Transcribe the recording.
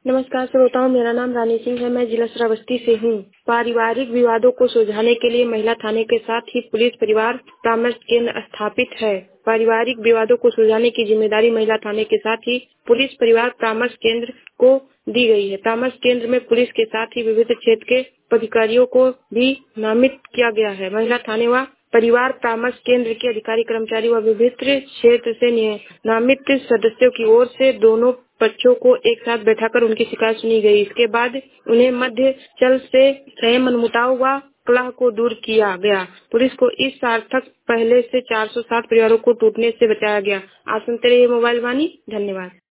नमस्कार श्रोताओं, मेरा नाम रानी सिंह है। मैं जिला श्रावस्ती से हूँ। पारिवारिक विवादों को सुलझाने के लिए महिला थाने के साथ ही पुलिस परिवार परामर्श केंद्र स्थापित है। पारिवारिक विवादों को सुलझाने की जिम्मेदारी महिला थाने के साथ ही पुलिस परिवार परामर्श केंद्र को दी गई है। परामर्श केंद्र में पुलिस के साथ ही विविध क्षेत्र के पदाधिकारियों को भी नामित किया गया है। महिला थाने व परिवार परामर्श केंद्र के अधिकारी कर्मचारी व विभिन्न क्षेत्र से नामित सदस्यों की ओर से दोनों पक्षों को एक साथ बैठाकर उनकी शिकायत सुनी गई। इसके बाद उन्हें मध्य चल से रहे मनमुटाव व कलह को दूर किया गया। पुलिस को इस सार्थक पहले से 460 परिवारों को टूटने से बचाया गया। आप सुनते रहिए मोबाइल वाणी। धन्यवाद।